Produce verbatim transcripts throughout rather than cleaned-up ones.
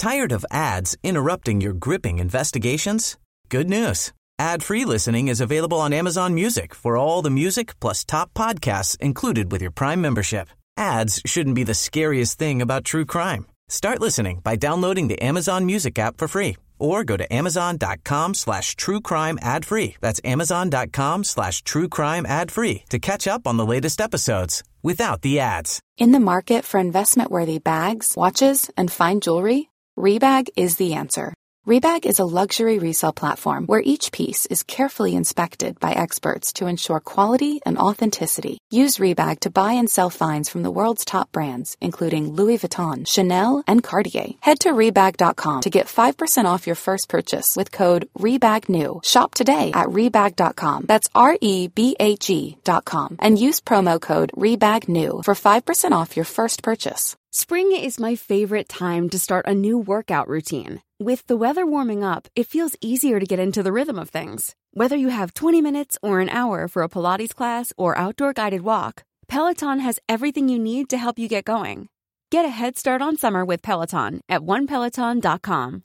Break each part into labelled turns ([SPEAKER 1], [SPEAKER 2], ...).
[SPEAKER 1] Tired of ads interrupting your gripping investigations? Good news. Ad-free listening is available on Amazon Music for all the music plus top podcasts included with your Prime membership. Ads shouldn't be the scariest thing about true crime. Start listening by downloading the Amazon Music app for free or go to amazon.com slash true crime ad free. That's amazon.com slash true crime ad free to catch up on the latest episodes without the ads.
[SPEAKER 2] In the market for investment-worthy bags, watches, and fine jewelry, Rebag is the answer. Rebag is a luxury resale platform where each piece is carefully inspected by experts to ensure quality and authenticity. Use Rebag to buy and sell finds from the world's top brands, including Louis Vuitton, Chanel, and Cartier. Head to Rebag dot com to get five percent off your first purchase with code REBAGNEW. Shop today at Rebag dot com. That's R E B A G dot com. And use promo code REBAGNEW for five percent off your first purchase.
[SPEAKER 3] Spring is my favorite time to start a new workout routine. With the weather warming up, it feels easier to get into the rhythm of things. Whether you have twenty minutes or an hour for a Pilates class or outdoor guided walk, Peloton has everything you need to help you get going. Get a head start on summer with Peloton at one peloton dot com.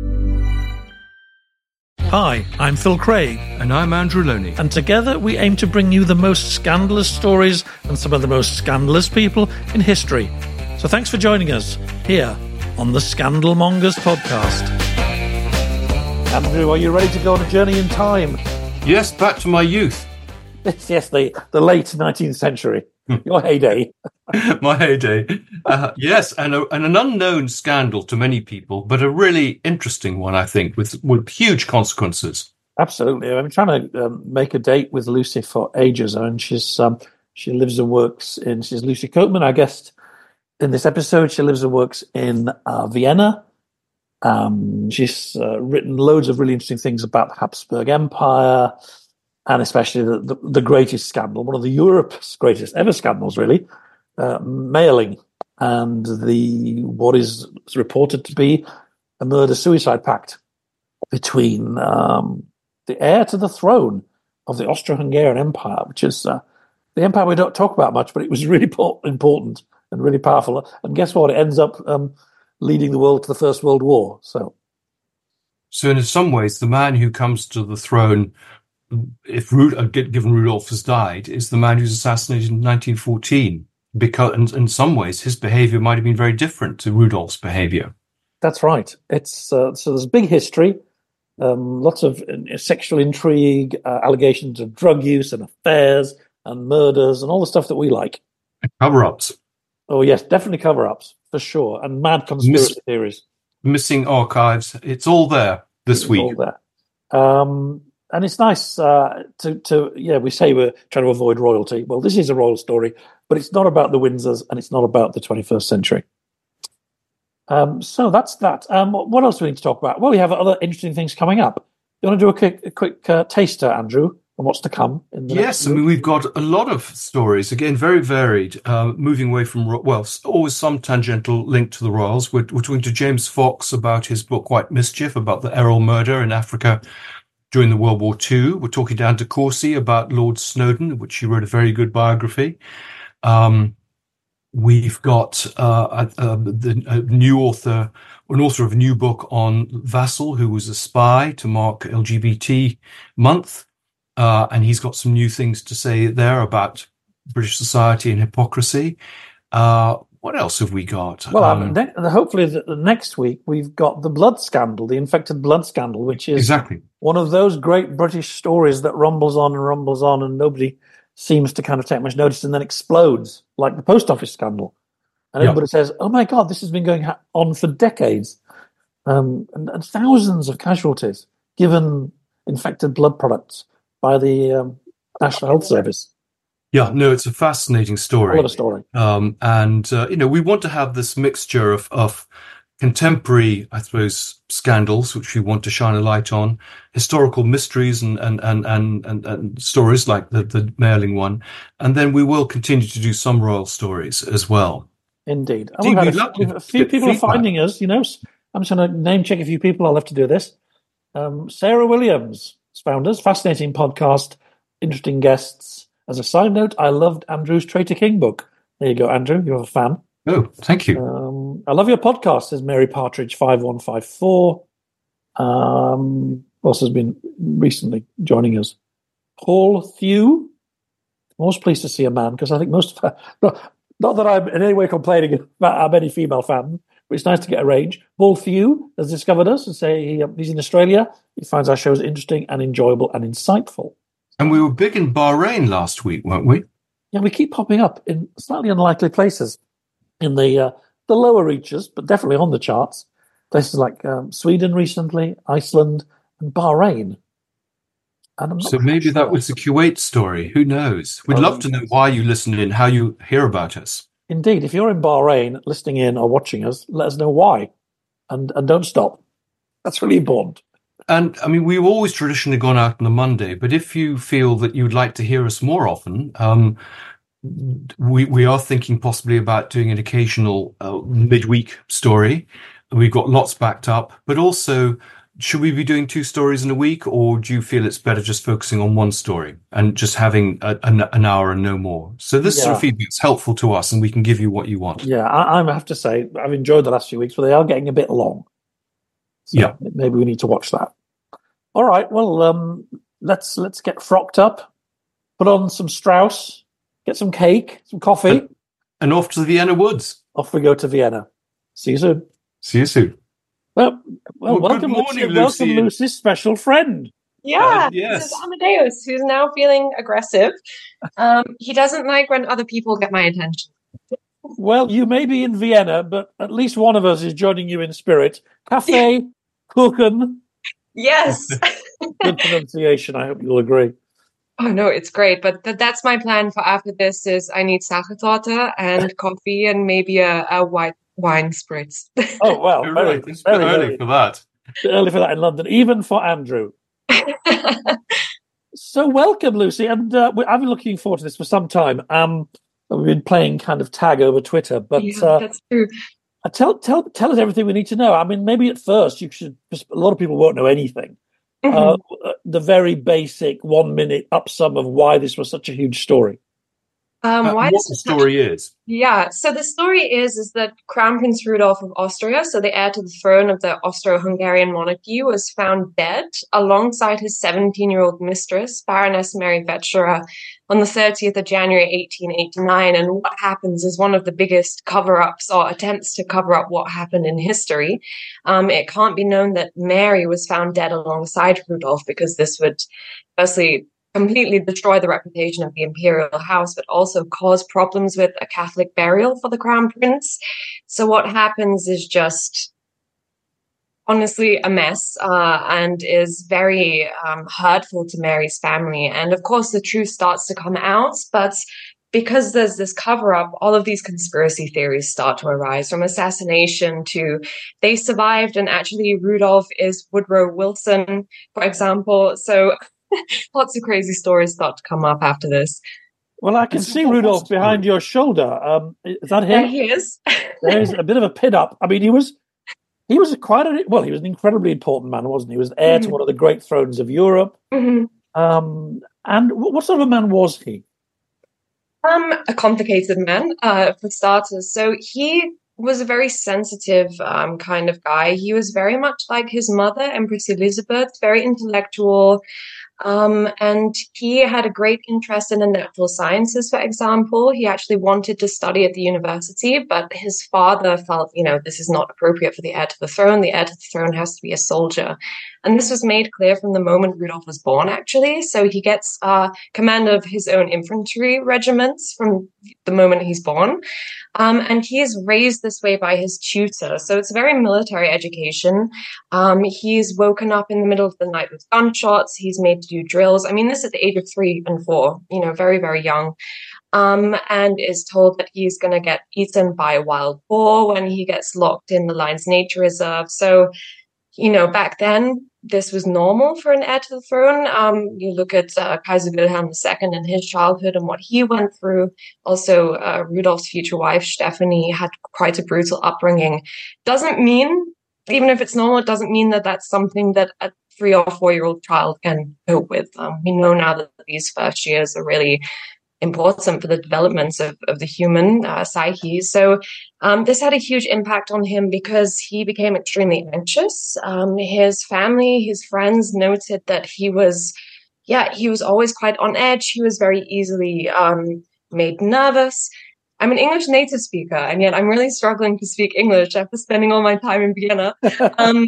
[SPEAKER 4] Hi, I'm Phil Craig.
[SPEAKER 5] And I'm Andrew Loney.
[SPEAKER 4] And together we aim to bring you the most scandalous stories and some of the most scandalous people in history. So thanks for joining us here on the Scandalmongers podcast. Andrew, are you ready to go on a journey in time?
[SPEAKER 5] Yes, back to my youth.
[SPEAKER 4] Yes, yes, the, the late nineteenth century. Your heyday.
[SPEAKER 5] My heyday. Uh, yes, and, a, and an unknown scandal to many people, but a really interesting one, I think, with, with huge consequences.
[SPEAKER 4] Absolutely. I'm trying to um, make a date with Lucy for ages, and she's um, she lives and works in, she's Lucy Copeman, our guest. In this episode, she lives and works in uh, Vienna. Um, she's uh, written loads of really interesting things about the Habsburg Empire, and especially the, the, the greatest scandal, one of the Europe's greatest ever scandals, really, uh, mailing, and the what is reported to be a murder-suicide pact between um, the heir to the throne of the Austro-Hungarian Empire, which is uh, the empire we don't talk about much, but it was really important and really powerful. And guess what? It ends up um, leading the world to the First World War. So,
[SPEAKER 5] so in some ways, the man who comes to the throne, if Rud- given Rudolf has died, is the man who's assassinated in nineteen fourteen. Because in, in some ways, his behavior might have been very different to Rudolf's behavior.
[SPEAKER 4] That's right. It's uh, so there's big history, um, lots of uh, sexual intrigue, uh, allegations of drug use and affairs and murders and all the stuff that we like.
[SPEAKER 5] Cover-ups.
[SPEAKER 4] Oh, yes, definitely cover-ups, for sure. And mad conspiracy Miss, theories.
[SPEAKER 5] Missing archives. It's all there this
[SPEAKER 4] it's
[SPEAKER 5] week.
[SPEAKER 4] All there. Um, and it's nice uh, to, to, yeah, we say we're trying to avoid royalty. Well, this is a royal story, but it's not about the Windsors and it's not about the twenty-first century. Um, so that's that. Um, what else do we need to talk about? Well, we have other interesting things coming up. You want to do a quick, a quick uh, taster, Andrew? And what's to come in the
[SPEAKER 5] yes, I mean, we've got a lot of stories, again, very varied, uh, moving away from, well, always some tangential link to the royals. We're, we're talking to James Fox about his book, White Mischief, about the Errol murder in Africa during the World War Two. We're talking down to Corsi about Lord Snowdon, which he wrote a very good biography. Um, we've got uh, a, a, the, a new author, an author of a new book on Vassal, who was a spy to mark L G B T month. Uh, and he's got some new things to say there about British society and hypocrisy. Uh, what else have we got?
[SPEAKER 4] Well,
[SPEAKER 5] um,
[SPEAKER 4] um, ne- hopefully the, the next week we've got the blood scandal, the infected blood scandal, which is
[SPEAKER 5] exactly
[SPEAKER 4] one of those great British stories that rumbles on and rumbles on and nobody seems to kind of take much notice and then explodes, like the post office scandal. And everybody yeah. says, oh my God, this has been going ha- on for decades. Um, and, and thousands of casualties given infected blood products by the um, National Health Service.
[SPEAKER 5] Yeah, no, it's a fascinating story.
[SPEAKER 4] What a story.
[SPEAKER 5] Um, and, uh, you know, we want to have this mixture of, of contemporary, I suppose, scandals, which we want to shine a light on, historical mysteries and and and and, and, and stories like the, the mailing one. And then we will continue to do some royal stories as well.
[SPEAKER 4] Indeed. And we've had a, a few people feedback. Are finding us, you know. I'm just going to name check a few people. I'll have to do this. Um, Sarah Williams found us. Fascinating podcast. Interesting guests. As a side note, I loved Andrew's Traitor King book. There you go, Andrew. You're a fan.
[SPEAKER 5] Oh, thank you.
[SPEAKER 4] Um, I love your podcast, says Mary Partridge five one five four. Um, who else has been recently joining us? Paul Thew. Most pleased to see a man, because I think most of not, not that I'm in any way complaining about our many female fans, but it's nice to get a range. Paul Thew has discovered us and say he, um, he's in Australia. He finds our shows interesting and enjoyable and insightful.
[SPEAKER 5] And we were big in Bahrain last week, weren't we?
[SPEAKER 4] Yeah, we keep popping up in slightly unlikely places in the uh, the lower reaches, but definitely on the charts. Places like um, Sweden recently, Iceland, and Bahrain. And I'm not
[SPEAKER 5] So maybe
[SPEAKER 4] sure.
[SPEAKER 5] that was the Kuwait story. Who knows? We'd
[SPEAKER 4] Oh,
[SPEAKER 5] love to know why you listen in, how you hear about us.
[SPEAKER 4] Indeed, if you're in Bahrain listening in or watching us, let us know why. And and don't stop. That's really important.
[SPEAKER 5] And I mean, we've always traditionally gone out on a Monday, but if you feel that you'd like to hear us more often, um, we we are thinking possibly about doing an occasional uh, midweek story. We've got lots backed up, but also, should we be doing two stories in a week, or do you feel it's better just focusing on one story and just having a, an, an hour and no more? So this
[SPEAKER 4] Yeah.
[SPEAKER 5] sort of feedback is helpful to us, and we can give you what you want.
[SPEAKER 4] Yeah, I, I have to say, I've enjoyed the last few weeks, but they are getting a bit long. So
[SPEAKER 5] Yeah.
[SPEAKER 4] maybe we need to watch that. All right, well, um, let's let's get frocked up, put on some Strauss, get some cake, some coffee.
[SPEAKER 5] And, and off to the Vienna woods.
[SPEAKER 4] Off we go to Vienna. See you soon.
[SPEAKER 5] See you soon.
[SPEAKER 4] Well, well,
[SPEAKER 5] Well,
[SPEAKER 4] welcome,
[SPEAKER 5] good morning,
[SPEAKER 4] Lucy. Welcome,
[SPEAKER 5] Lucy.
[SPEAKER 4] Lucy's special friend.
[SPEAKER 6] Yeah,
[SPEAKER 5] Uh, yes.
[SPEAKER 6] this is Amadeus, who's now feeling aggressive. Um, he doesn't like when other people get my attention.
[SPEAKER 4] Well, you may be in Vienna, but at least one of us is joining you in spirit. Cafe, Kuchen.
[SPEAKER 6] Yes.
[SPEAKER 4] Good pronunciation. I hope you'll agree.
[SPEAKER 6] Oh, no, it's great. But th- that's my plan for after this is I need Sachertorte and coffee and maybe a, a white wine spritz.
[SPEAKER 4] Oh, well,
[SPEAKER 5] You're
[SPEAKER 4] very,
[SPEAKER 5] right. It's a bit
[SPEAKER 4] very,
[SPEAKER 5] early
[SPEAKER 4] very
[SPEAKER 5] for that.
[SPEAKER 4] bit early for that in London, even for Andrew. So welcome, Lucy. And uh, we- I've been looking forward to this for some time. Um, we've been playing kind of tag over Twitter, but
[SPEAKER 6] Yeah,
[SPEAKER 4] uh,
[SPEAKER 6] that's true.
[SPEAKER 4] uh, tell, tell, tell us everything we need to know. I mean, maybe at first you should, because a lot of people won't know anything.
[SPEAKER 6] Mhm.
[SPEAKER 4] Uh, the very basic one minute upsum of why this was such a huge story.
[SPEAKER 6] Um,
[SPEAKER 5] Uh,
[SPEAKER 6] why
[SPEAKER 5] what
[SPEAKER 6] this
[SPEAKER 5] the
[SPEAKER 6] is such-
[SPEAKER 5] story is.
[SPEAKER 6] Yeah, so the story is is that Crown Prince Rudolph of Austria, so the heir to the throne of the Austro-Hungarian monarchy, was found dead alongside his seventeen-year-old mistress, Baroness Mary Wetzsterer, on the thirtieth of January, eighteen eighty-nine. And what happens is one of the biggest cover-ups or attempts to cover up what happened in history. Um, it can't be known that Mary was found dead alongside Rudolph, because this would firstly completely destroy the reputation of the imperial house, but also cause problems with a Catholic burial for the crown prince. So what happens is just honestly a mess, uh, and is very um, hurtful to Mary's family. And of course, the truth starts to come out, but because there's this cover up, all of these conspiracy theories start to arise, from assassination to they survived and actually Rudolph is Woodrow Wilson, for example. So lots of crazy stories start to come up after this.
[SPEAKER 4] Well, I can
[SPEAKER 5] It's a
[SPEAKER 4] see
[SPEAKER 5] whole
[SPEAKER 4] Rudolph
[SPEAKER 5] story.
[SPEAKER 4] behind your shoulder. Um, is that
[SPEAKER 6] There
[SPEAKER 4] him?
[SPEAKER 6] he is.
[SPEAKER 4] There's a bit of a pin up. I mean, he was he was quite a well. He was an incredibly important man, wasn't he? He was heir to
[SPEAKER 6] Mhm.
[SPEAKER 4] one of the great thrones of Europe.
[SPEAKER 6] Mhm.
[SPEAKER 4] Um, and what, what sort of a man was he?
[SPEAKER 6] Um, a complicated man, uh, for starters. So he was a very sensitive um, kind of guy. He was very much like his mother, Empress Elizabeth, very intellectual. Um, and he had a great interest in the natural sciences, for example. He actually wanted to study at the university, but his father felt, you know, this is not appropriate for the heir to the throne. The heir to the throne has to be a soldier. And this was made clear from the moment Rudolph was born, actually. So he gets uh, command of his own infantry regiments from the moment he's born. Um, and he is raised this way by his tutor. So it's a very military education. Um, he's woken up in the middle of the night with gunshots. He's made to do drills. I mean, this at the age of three and four, you know, very, very young. Um, and is told that he's going to get eaten by a wild boar when he gets locked in the Lions Nature Reserve. So, you know, back then, this was normal for an heir to the throne. Um, you look at uh, Kaiser Wilhelm the Second and his childhood and what he went through. Also, uh, Rudolph's future wife, Stephanie, had quite a brutal upbringing. Doesn't mean, even if it's normal, it doesn't mean that that's something that a three or four-year-old child can cope with. Um, we know now that these first years are really important for the developments of, of the human uh, psyche. So um, this had a huge impact on him because he became extremely anxious. Um, his family, his friends noted that he was, yeah, he was always quite on edge. He was very easily um, made nervous. I'm an English native speaker, and yet I'm really struggling to speak English after spending all my time in Vienna. Um,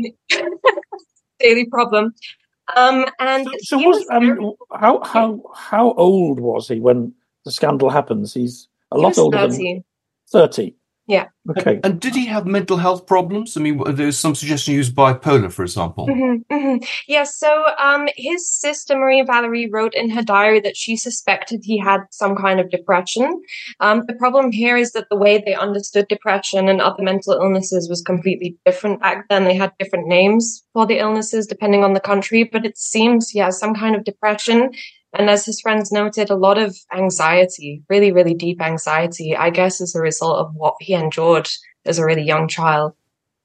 [SPEAKER 6] daily problem. Um, and
[SPEAKER 4] so, so was, was I mean, how how how old was he when the scandal happens? He's a
[SPEAKER 6] he
[SPEAKER 4] lot
[SPEAKER 6] was
[SPEAKER 4] older
[SPEAKER 6] thirty.
[SPEAKER 4] than thirty.
[SPEAKER 6] Yeah.
[SPEAKER 4] Okay.
[SPEAKER 5] And did he have mental health problems? I mean, there's some suggestion he was bipolar, for example.
[SPEAKER 6] Mm-hmm, mm-hmm. Yeah, so um, his sister, Marie Valerie, wrote in her diary that she suspected he had some kind of depression. Um, the problem here is that the way they understood depression and other mental illnesses was completely different back then. They had different names for the illnesses depending on the country, but it seems, yeah, some kind of depression. And as his friends noted, a lot of anxiety, really, really deep anxiety, I guess, as a result of what he endured as a really young child.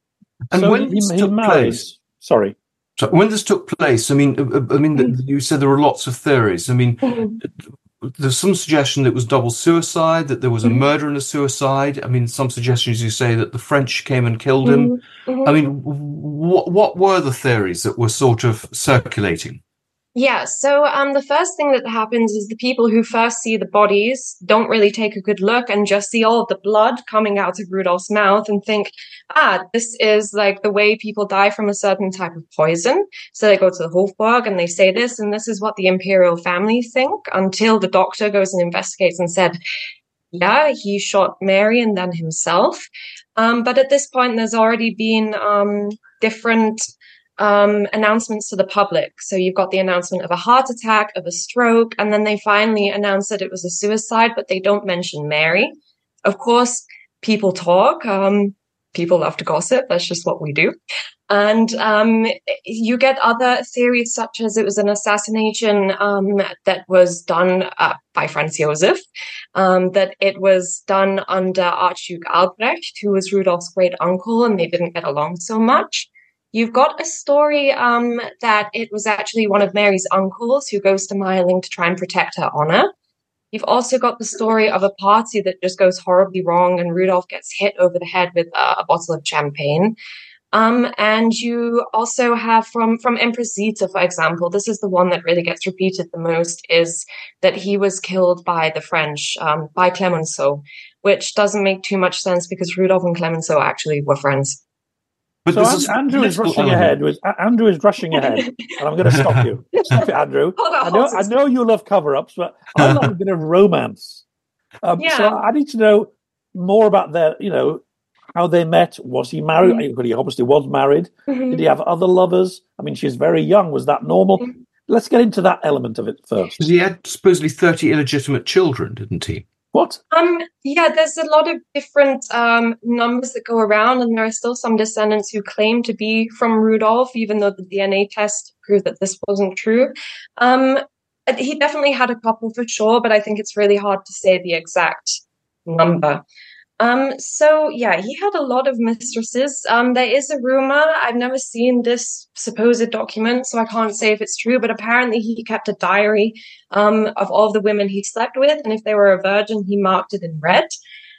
[SPEAKER 5] And
[SPEAKER 4] so
[SPEAKER 5] when
[SPEAKER 4] he,
[SPEAKER 5] this
[SPEAKER 4] he
[SPEAKER 5] took
[SPEAKER 4] married.
[SPEAKER 5] place,
[SPEAKER 4] sorry.
[SPEAKER 5] So when this took place, I mean, I mean,
[SPEAKER 6] Mm-hmm.
[SPEAKER 5] you said there were lots of theories. I mean,
[SPEAKER 6] Mm-hmm.
[SPEAKER 5] there's some suggestion that it was double suicide, that there was a
[SPEAKER 6] Mm-hmm.
[SPEAKER 5] murder and a suicide. I mean, some suggestions you say that the French came and killed him.
[SPEAKER 6] Mm-hmm.
[SPEAKER 5] I mean, what what were the theories that were sort of circulating?
[SPEAKER 6] Yeah, so um, the first thing that happens is the people who first see the bodies don't really take a good look and just see all of the blood coming out of Rudolph's mouth and think, ah, this is like the way people die from a certain type of poison. So they go to the Hofburg and they say this, and this is what the imperial family think, until the doctor goes and investigates and said, yeah, he shot Mary and then himself. Um, but at this point, there's already been um, different Um, announcements to the public. So you've got the announcement of a heart attack, of a stroke, and then they finally announce that it was a suicide, but they don't mention Mary. Of course, people talk. Um, people love to gossip. That's just what we do. And um, you get other theories such as it was an assassination um, that was done uh, by Franz Josef, um, that it was done under Archduke Albrecht, who was Rudolph's great uncle, and they didn't get along so much. You've got a story um, that it was actually one of Mary's uncles who goes to Meiling to try and protect her honor. You've also got the story of a party that just goes horribly wrong and Rudolph gets hit over the head with uh, a bottle of champagne. Um, and you also have from, from Empress Zita, for example, this is the one that really gets repeated the most, is that he was killed by the French, um, by Clemenceau, which doesn't make too much sense because Rudolph and Clemenceau actually were friends.
[SPEAKER 5] But
[SPEAKER 4] so
[SPEAKER 5] this is
[SPEAKER 4] Andrew is rushing
[SPEAKER 5] element.
[SPEAKER 4] ahead with Andrew is rushing ahead, and I'm going to stop you. Stop it, Andrew.
[SPEAKER 6] Hold on,
[SPEAKER 4] I know
[SPEAKER 6] hold on.
[SPEAKER 4] I know you love cover-ups, but I love a bit of romance. Um,
[SPEAKER 6] Yeah.
[SPEAKER 4] So I need to know more about their, you know, how they met. Was he married?
[SPEAKER 6] Mm-hmm.
[SPEAKER 4] He obviously was married.
[SPEAKER 6] Mm-hmm.
[SPEAKER 4] Did he have other lovers? I mean, she's very young. Was that normal?
[SPEAKER 6] Mm-hmm.
[SPEAKER 4] Let's get into that element of it first.
[SPEAKER 5] He had supposedly thirty illegitimate children, didn't he?
[SPEAKER 4] What?
[SPEAKER 6] Um, yeah, there's a lot of different um, numbers that go around, and there are still some descendants who claim to be from Rudolph, even though the D N A test proved that this wasn't true. Um, he definitely had a couple for sure, but I think it's really hard to say the exact number. Um, so yeah, he had a lot of mistresses. Um, there is a rumor, I've never seen this supposed document, so I can't say if it's true, but apparently he kept a diary um, of all of the women he slept with, and if they were a virgin, he marked it in red.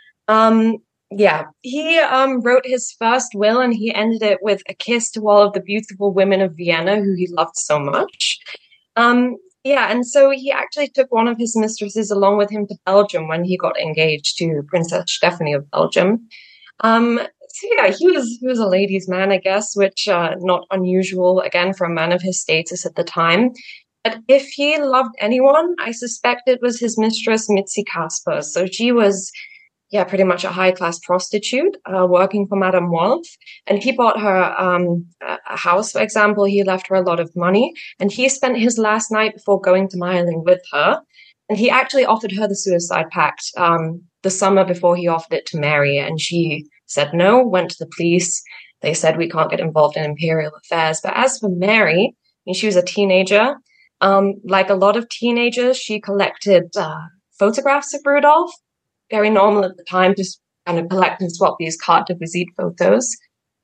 [SPEAKER 6] Um, yeah, he um, wrote his first will, and he ended it with a kiss to all of the beautiful women of Vienna who he loved so much. Um, Yeah, and so he actually took one of his mistresses along with him to Belgium when he got engaged to Princess Stephanie of Belgium. Um, so yeah, he was he was a ladies' man, I guess, which uh, not unusual again for a man of his status at the time. But if he loved anyone, I suspect it was his mistress Mitzi Kasper. So she was, yeah, pretty much a high-class prostitute uh, working for Madame Wolf. And he bought her um, a house, for example. He left her a lot of money. And he spent his last night before going to Meiling with her. And he actually offered her the suicide pact um, the summer before he offered it to Mary. And she said no, went to the police. They said, we can't get involved in imperial affairs. But as for Mary, I mean, she was a teenager. Um, like a lot of teenagers, she collected uh, photographs of Rudolph. Very normal at the time, just kind of collect and swap these carte de visite photos.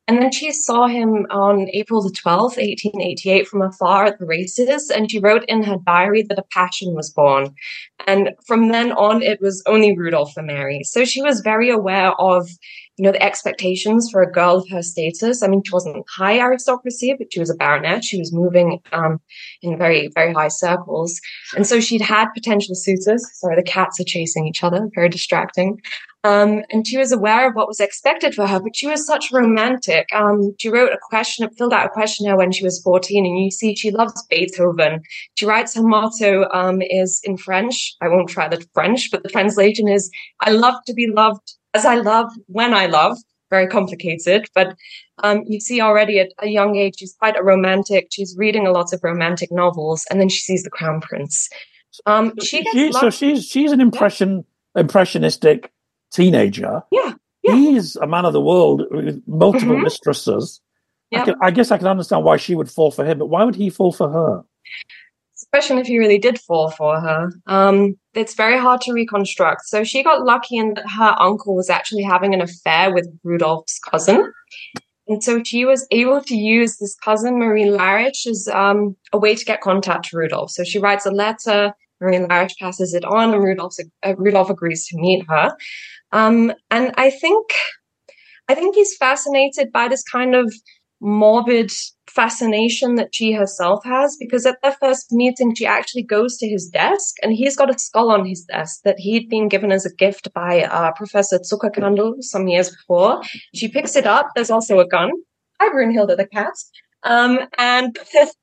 [SPEAKER 6] And then she saw him on April the twelfth, eighteen eighty-eight, from afar at the races, and she wrote in her diary that a passion was born. And from then on, it was only Rudolph for Mary. So she was very aware of, you know, the expectations for a girl of her status. I mean, she wasn't high aristocracy, but she was a baronet. She was moving um, in very, very high circles. And so she'd had potential suitors. Sorry, the cats are chasing each other, very distracting. Um, and she was aware of what was expected for her, but she was such a romantic. Um, she wrote a question, filled out a questionnaire when she was fourteen, and you see she loves Beethoven. She writes her motto um, is in French. I won't try the French, but the translation is, I love to be loved as I love when I love. Very complicated, but um, you see already at a young age, she's quite a romantic. She's reading a lot of romantic novels, and then she sees The Crown Prince. Um, she gets
[SPEAKER 4] she, so she's she's an impression yeah. impressionistic teenager.
[SPEAKER 6] Yeah, yeah.
[SPEAKER 4] He's a man of the world with multiple mm-hmm. mistresses. Yep. I, can, I guess I can understand why she would fall for him, but why would he fall for her?
[SPEAKER 6] It's a question if he really did fall for her. Um, it's very hard to reconstruct. So she got lucky in that her uncle was actually having an affair with Rudolph's cousin. And so she was able to use this cousin, Marie Lariche, as um, a way to get contact to Rudolph. So she writes a letter, Marie Lariche passes it on, and Rudolph, uh, Rudolph agrees to meet her. Um, and I think, I think he's fascinated by this kind of morbid fascination that she herself has, because at their first meeting, she actually goes to his desk, and he's got a skull on his desk that he'd been given as a gift by uh, Professor Zuckerkandel some years before. She picks it up. There's also a gun. Hi, Brunhilde the cat. Um, and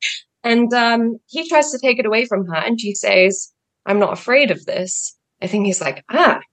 [SPEAKER 6] and um, he tries to take it away from her, and she says, I'm not afraid of this. I think he's like, ah,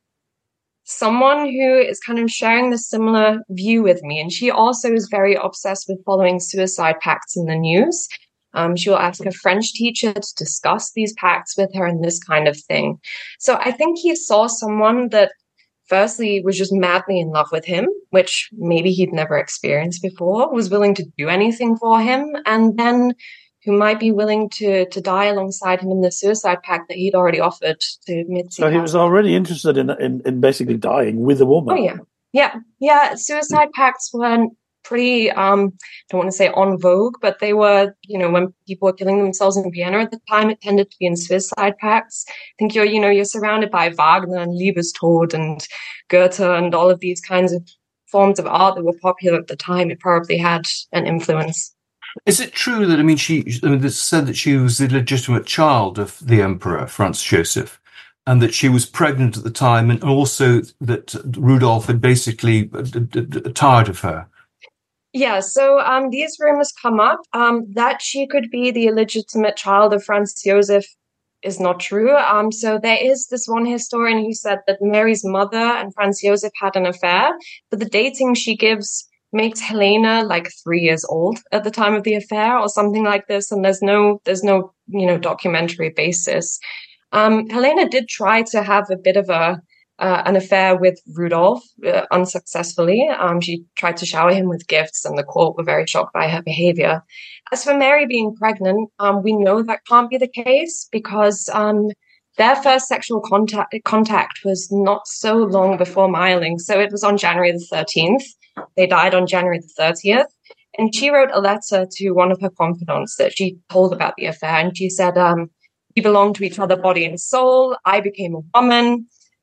[SPEAKER 6] someone who is kind of sharing this similar view with me. And she also is very obsessed with following suicide pacts in the news. Um, she will ask a French teacher to discuss these pacts with her and this kind of thing. So I think he saw someone that firstly was just madly in love with him, which maybe he'd never experienced before, was willing to do anything for him, and then who might be willing to to die alongside him in the suicide pact that he'd already offered to Mitzi.
[SPEAKER 4] So he was already interested in, in in basically dying with a woman.
[SPEAKER 6] Oh, yeah. Yeah. Yeah. Suicide pacts were pretty, um, I don't want to say en vogue, but they were, you know, when people were killing themselves in Vienna at the time, it tended to be in suicide pacts. I think you're, you know, you're surrounded by Wagner and Liebestod and Goethe and all of these kinds of forms of art that were popular at the time. It probably had an influence.
[SPEAKER 5] Is it true that, I mean, she I mean, it's said that she was the illegitimate child of the Emperor, Franz Joseph, and that she was pregnant at the time, and also that Rudolph had basically d- d- d- tired of her?
[SPEAKER 6] Yeah, so um, these rumors come up. Um, that she could be the illegitimate child of Franz Joseph is not true. Um, so there is this one historian who said that Mary's mother and Franz Joseph had an affair, but the dating she gives makes Helena like three years old at the time of the affair or something like this. And there's no, there's no, you know, documentary basis. Um, Helena did try to have a bit of a, uh, an affair with Rudolph uh, unsuccessfully. Um, she tried to shower him with gifts, and the court were very shocked by her behavior. As for Mary being pregnant, um, we know that can't be the case because, um, their first sexual contact, contact was not so long before Meiling. So it was on January the thirteenth. They died on January the thirtieth. And she wrote a letter to one of her confidants that she told about the affair. And she said, um, we belong to each other, body and soul. I became a woman.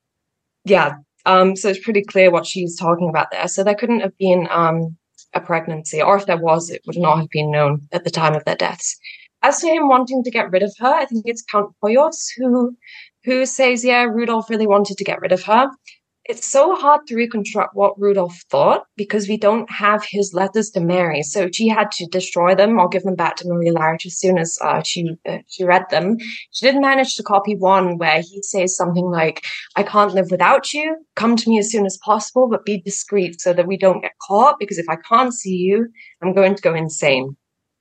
[SPEAKER 6] Yeah. Um, so it's pretty clear what she's talking about there. So there couldn't have been um, a pregnancy, or if there was, it would not have been known at the time of their deaths. As to him wanting to get rid of her, I think it's Count Poyos who, who says, yeah, Rudolph really wanted to get rid of her. It's so hard to reconstruct what Rudolph thought because we don't have his letters to Mary. So she had to destroy them or give them back to Marie Lariche as soon as uh, she uh, she read them. She did manage to copy one where he says something like, I can't live without you. Come to me as soon as possible, but be discreet so that we don't get caught, because if I can't see you, I'm going to go insane.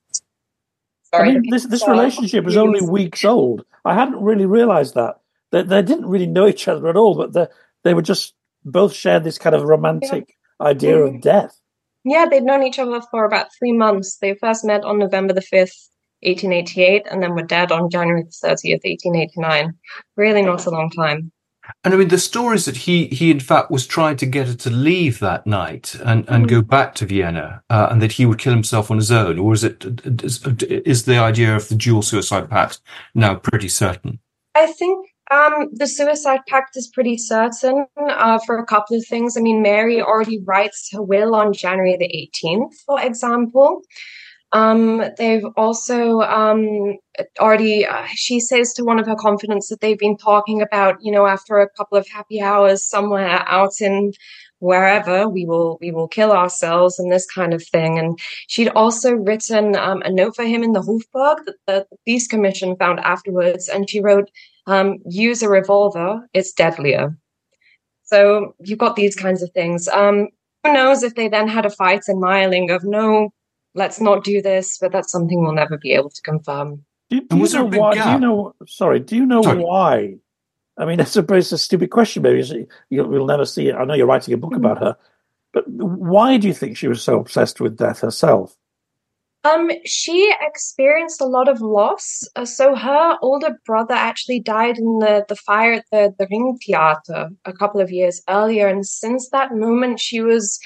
[SPEAKER 4] Sorry. I mean, this, this relationship was only weeks old. I hadn't really realized that. They, they didn't really know each other at all, but they they were just both shared this kind of romantic yeah. idea mm-hmm. of death.
[SPEAKER 6] Yeah, they'd known each other for about three months. They first met on November the fifth, eighteen eighty-eight, and then were dead on January the thirtieth, eighteen eighty-nine. Really not a long time.
[SPEAKER 5] And I mean, the stories that he, he in fact was trying to get her to leave that night and, and
[SPEAKER 6] Mm-hmm.
[SPEAKER 5] go back to Vienna, uh, and that he would kill himself on his own, or is it is, is the idea of the dual suicide pact now pretty certain?
[SPEAKER 6] I think um, the suicide pact is pretty certain uh, for a couple of things. I mean, Mary already writes her will on January the eighteenth, for example. Um, they've also um, already, uh, she says to one of her confidants that they've been talking about, you know, after a couple of happy hours somewhere out in wherever, we will we will kill ourselves and this kind of thing. And she'd also written um, a note for him in the Hofburg that the police commission found afterwards. And she wrote, um, use a revolver, it's deadlier. So you've got these kinds of things. Um, who knows if they then had a fight in Meiling of no, let's not do this, but that's something we'll never be able to confirm.
[SPEAKER 4] Do, do you know why? Do you know? Sorry, do you know sorry. why? I mean, it's a, it's a stupid question. Maybe you'll never see it. I know you're writing a book mm-hmm. about her, but why do you think she was so obsessed with death herself?
[SPEAKER 6] Um, she experienced a lot of loss. Uh, so her older brother actually died in the, the fire at the, the Ringtheater a couple of years earlier, and since that moment, she was.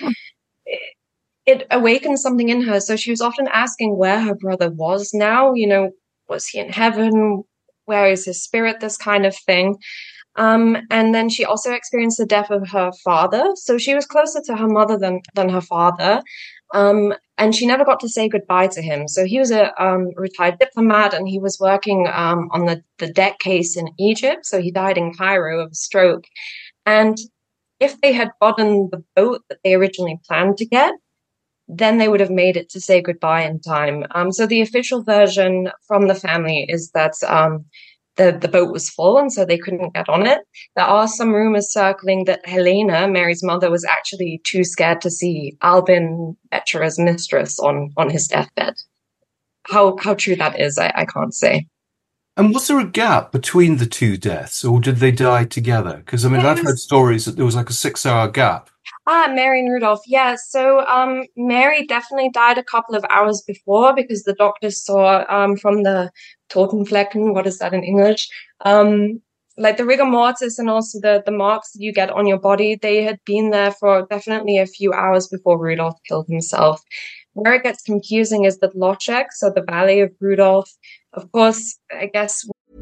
[SPEAKER 6] It awakened something in her. So she was often asking where her brother was now. You know, was he in heaven? Where is his spirit? This kind of thing. Um, and then she also experienced the death of her father. So she was closer to her mother than, than her father. Um, and she never got to say goodbye to him. So he was a um, retired diplomat, and he was working um, on the, the debt case in Egypt. So he died in Cairo of a stroke. And if they had gotten the boat that they originally planned to get, then they would have made it to say goodbye in time. Um, so the official version from the family is that um, the, the boat was full, and so they couldn't get on it. There are some rumors circling that Helena, Mary's mother, was actually too scared to see Albin, Petera's mistress, on, on his deathbed. How how true that is, I, I can't say.
[SPEAKER 5] And was there a gap between the two deaths, or did they die together? Because, I mean, I've heard stories that there was like a six-hour gap.
[SPEAKER 6] Ah, Mary and Rudolph. Yeah, so um, Mary definitely died a couple of hours before, because the doctors saw um, from the Totenflecken, what is that in English? Um, like the rigor mortis and also the, the marks that you get on your body, they had been there for definitely a few hours before Rudolph killed himself. Where it gets confusing is that Lochek, so the Valley of Rudolph, of course, I guess.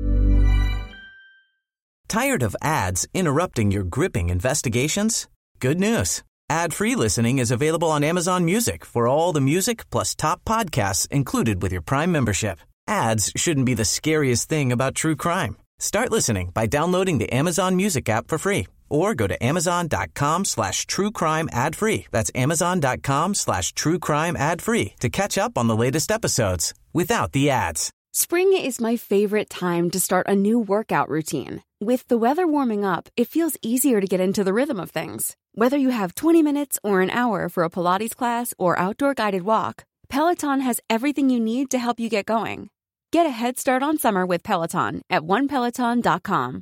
[SPEAKER 1] Tired of ads interrupting your gripping investigations? Good news. Ad-free listening is available on Amazon Music for all the music plus top podcasts included with your Prime membership. Ads shouldn't be the scariest thing about true crime. Start listening by downloading the Amazon Music app for free or go to amazon.com slash true crime ad free. That's amazon.com slash true crime ad free to catch up on the latest episodes without the ads.
[SPEAKER 3] Spring is my favorite time to start a new workout routine. With the weather warming up, it feels easier to get into the rhythm of things. Whether you have twenty minutes or an hour for a Pilates class or outdoor guided walk, Peloton has everything you need to help you get going. Get a head start on summer with Peloton at one peloton dot com.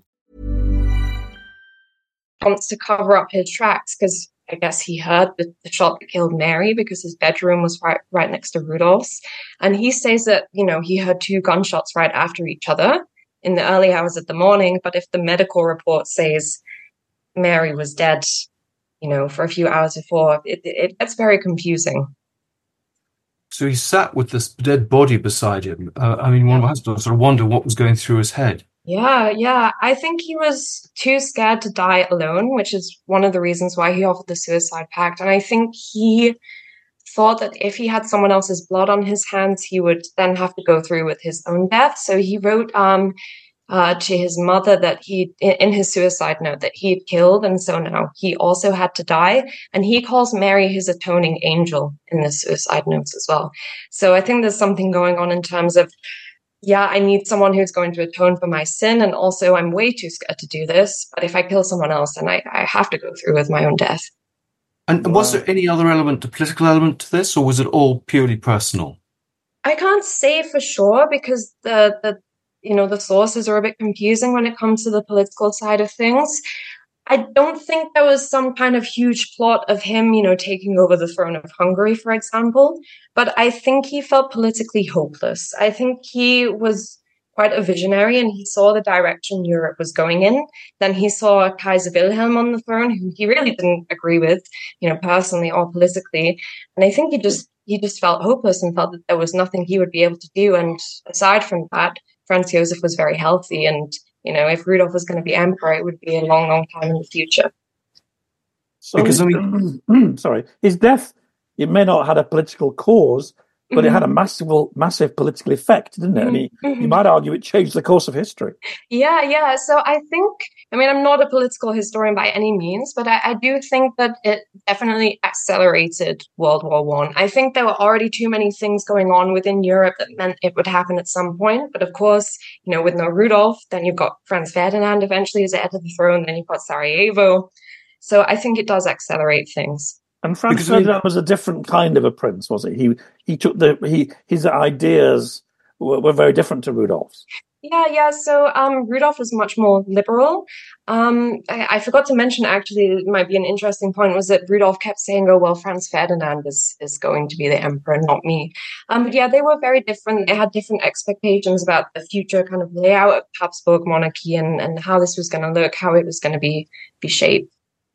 [SPEAKER 6] Wants to cover up his tracks because I guess he heard the, the shot that killed Mary, because his bedroom was right right next to Rudolph's. And he says that, you know, he heard two gunshots right after each other in the early hours of the morning. But if the medical report says Mary was dead, you know, for a few hours before, it, it gets very confusing.
[SPEAKER 5] So he sat with this dead body beside him. Uh, I mean, one has to sort of wonder what was going through his head.
[SPEAKER 6] Yeah, yeah. I think he was too scared to die alone, which is one of the reasons why he offered the suicide pact. And I think he thought that if he had someone else's blood on his hands, he would then have to go through with his own death. So he wrote um, uh, to his mother that he, in his suicide note, that he'd killed. And so now he also had to die. And he calls Mary his atoning angel in the suicide notes as well. So I think there's something going on in terms of, yeah, I need someone who's going to atone for my sin. And also I'm way too scared to do this. But if I kill someone else, then I, I have to go through with my own death.
[SPEAKER 5] And was there any other element, a political element to this, or was it all purely personal?
[SPEAKER 6] I can't say for sure, because the, the you know, the sources are a bit confusing when it comes to the political side of things. I don't think there was some kind of huge plot of him, you know, taking over the throne of Hungary, for example. But I think he felt politically hopeless. I think he was quite a visionary, and he saw the direction Europe was going in. Then he saw Kaiser Wilhelm on the throne, who he really didn't agree with, you know, personally or politically. And I think he just he just felt hopeless and felt that there was nothing he would be able to do. And aside from that, Franz Josef was very healthy, and you know, if Rudolf was going to be emperor, it would be a long, long time in the future.
[SPEAKER 4] So,
[SPEAKER 5] because I mean,
[SPEAKER 4] sorry, his death, it may not have had a political cause, but mm-hmm. it had a massive, massive political effect, didn't it? Mm-hmm. And he, mm-hmm. you might argue it changed the course of history.
[SPEAKER 6] Yeah, yeah. So I think, I mean, I'm not a political historian by any means, but I, I do think that it definitely accelerated World War One. I. I think there were already too many things going on within Europe that meant it would happen at some point. But of course, you know, with no Rudolf, then you've got Franz Ferdinand eventually as heir to the throne, then you've got Sarajevo. So I think it does accelerate things.
[SPEAKER 4] And Franz because Ferdinand was a different kind of a prince, was it? He he took the he his ideas were, were very different to Rudolf's.
[SPEAKER 6] Yeah, yeah. So um, Rudolf was much more liberal. Um, I, I forgot to mention, actually, it might be an interesting point, was that Rudolf kept saying, "Oh, well, Franz Ferdinand is is going to be the emperor, not me." Um, but yeah, they were very different. They had different expectations about the future kind of layout of Habsburg monarchy and and how this was going to look, how it was going to be be shaped.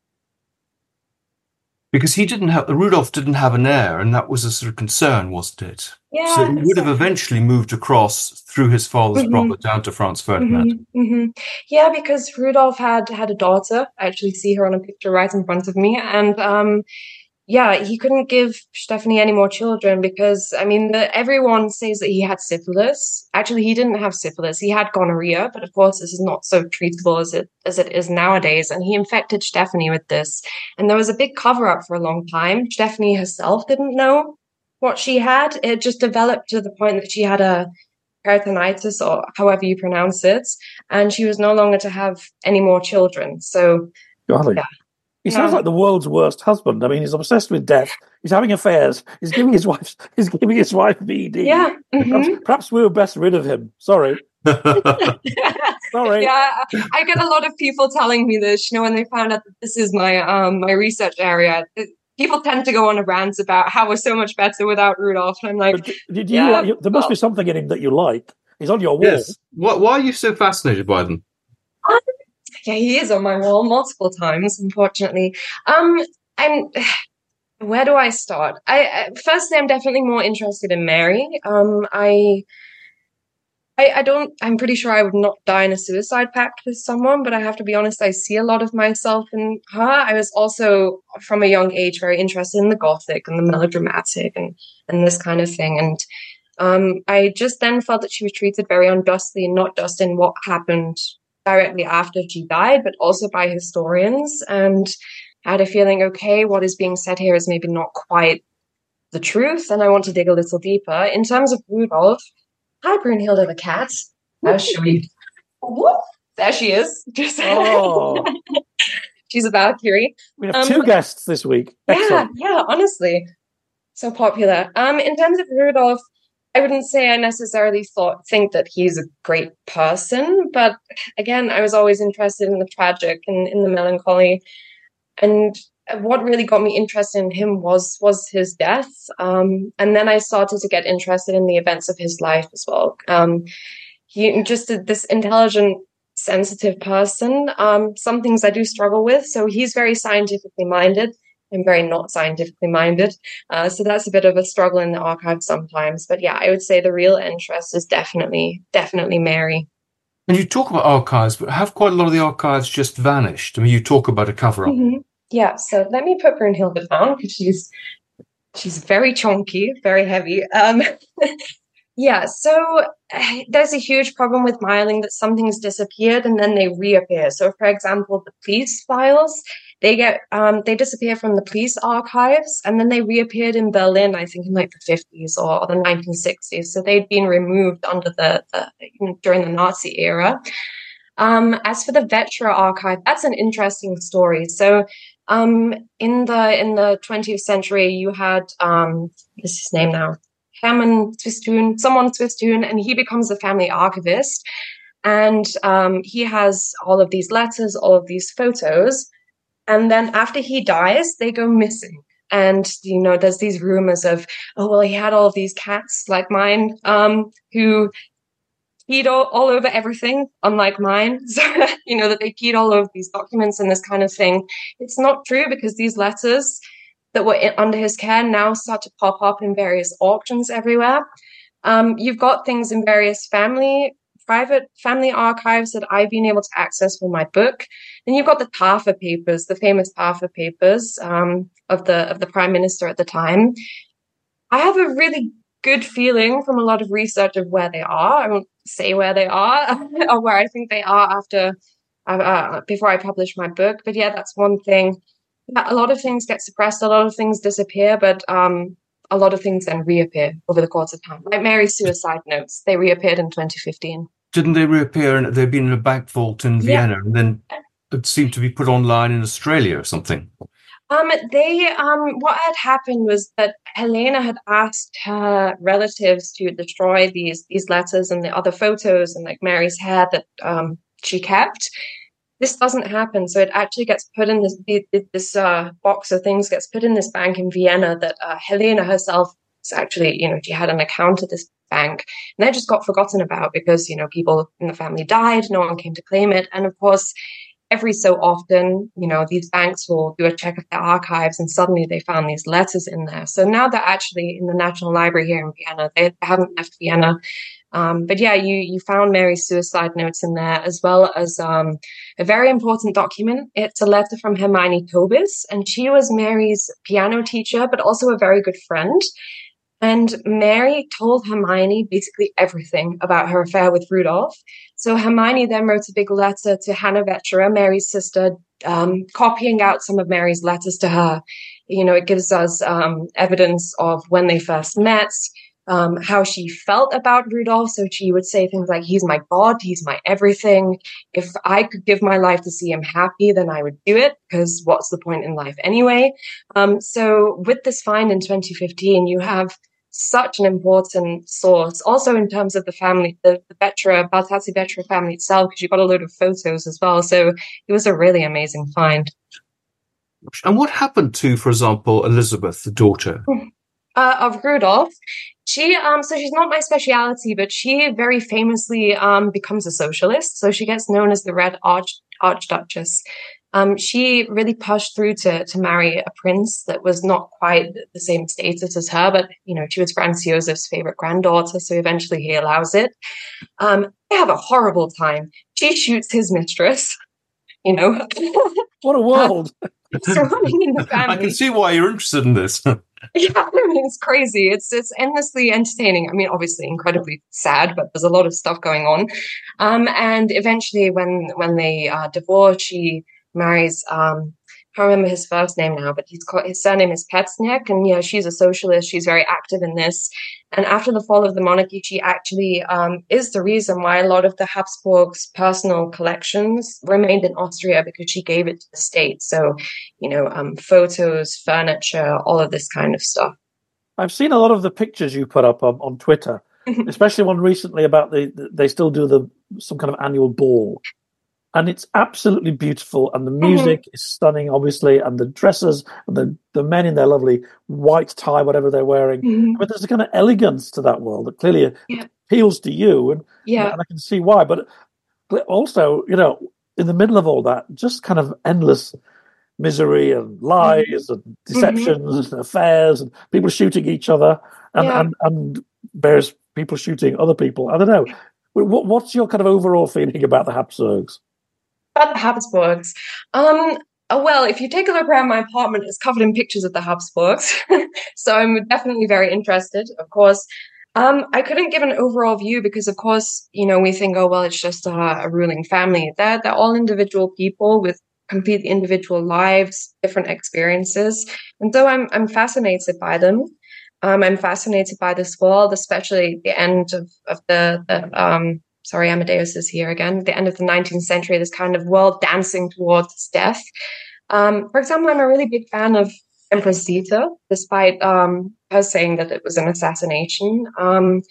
[SPEAKER 5] Because he didn't have, Rudolf didn't have an heir, and that was a sort of concern, wasn't it?
[SPEAKER 6] Yeah.
[SPEAKER 5] So he would have eventually moved across through his father's mm-hmm. brother down to Franz Ferdinand.
[SPEAKER 6] Mm-hmm. Mm-hmm. Yeah, because Rudolf had had a daughter. I actually see her on a picture right in front of me. And um, yeah, he couldn't give Stephanie any more children because, I mean, the, everyone says that he had syphilis. Actually, he didn't have syphilis. He had gonorrhea, but of course, this is not so treatable as it as it is nowadays. And he infected Stephanie with this. And there was a big cover-up for a long time. Stephanie herself didn't know what she had. It just developed to the point that she had a peritonitis, or however you pronounce it, and she was no longer to have any more children. So,
[SPEAKER 4] Golly.
[SPEAKER 6] yeah.
[SPEAKER 4] He sounds no. like the world's worst husband. I mean, he's obsessed with death. He's having affairs. He's giving his wife. He's giving his wife V D.
[SPEAKER 6] Yeah. Mm-hmm.
[SPEAKER 4] Perhaps, perhaps we were best rid of him. Sorry. Sorry.
[SPEAKER 6] Yeah, I get a lot of people telling me this. You know, when they found out that this is my um my research area, it, people tend to go on a rant about how we're so much better without Rudolf. And I'm like,
[SPEAKER 4] but did you?
[SPEAKER 6] Yeah,
[SPEAKER 4] like, there must well, be something in him that you like. He's on your wall.
[SPEAKER 5] Yes. Why, why are you so fascinated by them?
[SPEAKER 6] Um, Yeah, he is on my wall multiple times, unfortunately. Um, and where do I start? I, I firstly, I'm definitely more interested in Mary. Um, I, I, I don't. I'm pretty sure I would not die in a suicide pact with someone, but I have to be honest. I see a lot of myself in her. I was also, from a young age, very interested in the Gothic and the melodramatic and and this kind of thing. And um, I just then felt that she was treated very unjustly, not just in what happened directly after she died, but also by historians, and I had a feeling, okay, what is being said here is maybe not quite the truth, and I want to dig a little deeper. In terms of Rudolf, hi, Brunhilde the cat. I'll show you. Whoop, there she is.
[SPEAKER 4] Oh.
[SPEAKER 6] She's a Valkyrie.
[SPEAKER 4] We have
[SPEAKER 6] um,
[SPEAKER 4] two guests this week. Excellent.
[SPEAKER 6] Yeah, yeah, honestly. So popular. Um, in terms of Rudolf, I wouldn't say I necessarily thought think that he's a great person, but again, I was always interested in the tragic and in the melancholy. And what really got me interested in him was was his death. Um, and then I started to get interested in the events of his life as well. Um, he just this intelligent, sensitive person. Um, some things I do struggle with. So he's very scientifically minded. I'm very not scientifically minded. Uh, so that's a bit of a struggle in the archive sometimes. But yeah, I would say the real interest is definitely, definitely Mary.
[SPEAKER 5] And you talk about archives, but have quite a lot of the archives just vanished? I mean, you talk about a cover-up.
[SPEAKER 6] Mm-hmm. Yeah, so let me put Brunhilde down because she's, she's very chunky, very heavy. Um, yeah, so uh, there's a huge problem with Meiling that some things disappeared and then they reappear. So for example, the police files, They get um, they disappear from the police archives, and then they reappeared in Berlin, I think, in like the fifties or, or the nineteen sixties. So they'd been removed under the, the you know, during the Nazi era. Um, as for the Vetra archive, that's an interesting story. So um, in the in the twentieth century, you had um, what's his name now, Hermann Zwistun, someone Zwistun, and he becomes a family archivist, and um, he has all of these letters, all of these photos. And then after he dies, they go missing. And, you know, there's these rumors of, oh, well, he had all of these cats like mine, um, who peed all, all over everything, unlike mine. So, you know, that they peed all over these documents and this kind of thing. It's not true, because these letters that were in, under his care now start to pop up in various auctions everywhere. Um, you've got things in various family, private family archives that I've been able to access for my book. Then you've got the Taffa papers, the famous Taffa papers um, of the of the prime minister at the time. I have a really good feeling from a lot of research of where they are. I won't say where they are or where I think they are after uh, before I publish my book. But yeah, that's one thing. A lot of things get suppressed, a lot of things disappear, but um, a lot of things then reappear over the course of time. Like Mary's suicide notes, they reappeared in twenty fifteen.
[SPEAKER 5] Didn't they reappear? And they've been in a bank vault in Vienna, yeah. And then it seemed to be put online in Australia or something.
[SPEAKER 6] Um, they um, what had happened was that Helena had asked her relatives to destroy these these letters and the other photos and like Mary's hair that um, she kept. This doesn't happen, so it actually gets put in this this uh, box of things gets put in this bank in Vienna that uh, Helena herself is actually, you know, she had an account at this bank, and that just got forgotten about because, you know, people in the family died, no one came to claim it, and of course, every so often, you know, these banks will do a check of their archives, and suddenly they found these letters in there. So now they're actually in the National Library here in Vienna. They haven't left Vienna. Um, but yeah, you you found Mary's suicide notes in there, as well as um, a very important document. It's a letter from Hermione Tobis, and she was Mary's piano teacher, but also a very good friend. And Mary told Hermione basically everything about her affair with Rudolph. So Hermione then wrote a big letter to Hannah Vetera, Mary's sister, um, copying out some of Mary's letters to her. You know, it gives us um, evidence of when they first met, um, how she felt about Rudolph. So she would say things like, he's my God, he's my everything. If I could give my life to see him happy, then I would do it, because what's the point in life anyway? Um, so with this find in twenty fifteen, you have such an important source, also in terms of the family, the, the Vetera, Baltazzi Vetera family itself, because you got a load of photos as well. So it was a really amazing find.
[SPEAKER 5] And what happened to, for example, Elizabeth, the daughter?
[SPEAKER 6] Uh, of Rudolph. She, um, so she's not my speciality, but she very famously um, becomes a socialist. So she gets known as the Red Arch Archduchess. Um, she really pushed through to to marry a prince that was not quite the same status as her, but, you know, she was Franz Josef's favorite granddaughter, so eventually he allows it. Um, they have a horrible time. She shoots his mistress, you know.
[SPEAKER 4] What a world.
[SPEAKER 6] Surrounding in the family.
[SPEAKER 5] I can see why you're interested in this.
[SPEAKER 6] Yeah, I mean, it's crazy. It's it's endlessly entertaining. I mean, obviously incredibly sad, but there's a lot of stuff going on. Um, and eventually when, when they uh, divorce, she marries, um, I can't remember his first name now, but he's called, his surname is Petzniak, and yeah, she's a socialist. She's very active in this. And after the fall of the monarchy, she actually um, is the reason why a lot of the Habsburgs' personal collections remained in Austria, because she gave it to the state. So, you know, um, photos, furniture, all of this kind of stuff.
[SPEAKER 4] I've seen a lot of the pictures you put up on, on Twitter, especially one recently about the, they still do the some kind of annual ball. And it's absolutely beautiful, and the music mm-hmm. is stunning, obviously, and the dresses, and the, the men in their lovely white tie, whatever they're wearing.
[SPEAKER 6] Mm-hmm.
[SPEAKER 4] But there's a kind of elegance to that world that clearly yeah. appeals to you, and,
[SPEAKER 6] yeah.
[SPEAKER 4] and I can see why. But also, you know, in the middle of all that, just kind of endless misery and lies mm-hmm. and deceptions mm-hmm. and affairs and people shooting each other, and,
[SPEAKER 6] yeah.
[SPEAKER 4] and, and various people shooting other people. I don't know. What, what's your kind of overall feeling about the Habsburgs?
[SPEAKER 6] About the Habsburgs. Um, oh, well, if you take a look around my apartment, it's covered in pictures of the Habsburgs. So I'm definitely very interested, of course. Um, I couldn't give an overall view because, of course, you know, we think, oh, well, it's just a, a ruling family. They're, they're all individual people with completely individual lives, different experiences. And so I'm, I'm fascinated by them. Um, I'm fascinated by this world, especially the end of, of the, the um, sorry, Amadeus is here again, the end of the nineteenth century, this kind of world dancing towards death. Um, for example, I'm a really big fan of Empress Zita, despite um, her saying that it was an assassination. Um,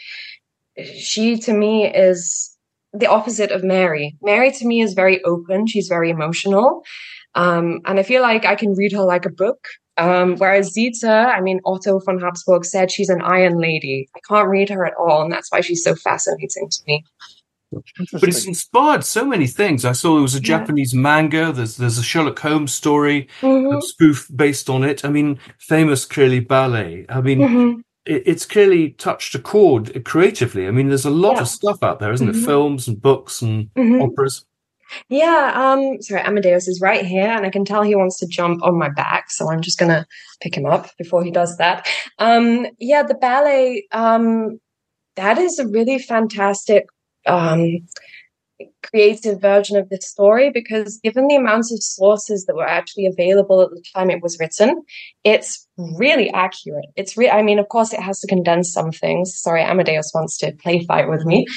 [SPEAKER 6] she, to me, is the opposite of Mary. Mary, to me, is very open. She's very emotional. Um, and I feel like I can read her like a book. Um, whereas Zita, I mean, Otto von Habsburg said she's an iron lady. I can't read her at all, and that's why she's so fascinating to me.
[SPEAKER 5] But it's inspired so many things. I saw there was a
[SPEAKER 6] Yeah.
[SPEAKER 5] Japanese manga. There's there's a Sherlock Holmes story,
[SPEAKER 6] Mhm.
[SPEAKER 5] a spoof based on it. I mean, famous clearly ballet. I mean,
[SPEAKER 6] Mhm.
[SPEAKER 5] it, it's clearly touched a chord creatively. I mean, there's a lot
[SPEAKER 6] Yeah.
[SPEAKER 5] of stuff out there, isn't
[SPEAKER 6] Mhm.
[SPEAKER 5] it? Films and books and
[SPEAKER 6] Mhm.
[SPEAKER 5] operas.
[SPEAKER 6] Yeah, um, sorry, Amadeus is right here, and I can tell he wants to jump on my back, so I'm just gonna pick him up before he does that. Um, yeah, the ballet, um, that is a really fantastic, um, creative version of this story, because given the amounts of sources that were actually available at the time it was written, it's really accurate. It's re- I mean, of course, it has to condense some things. Sorry, Amadeus wants to play fight with me.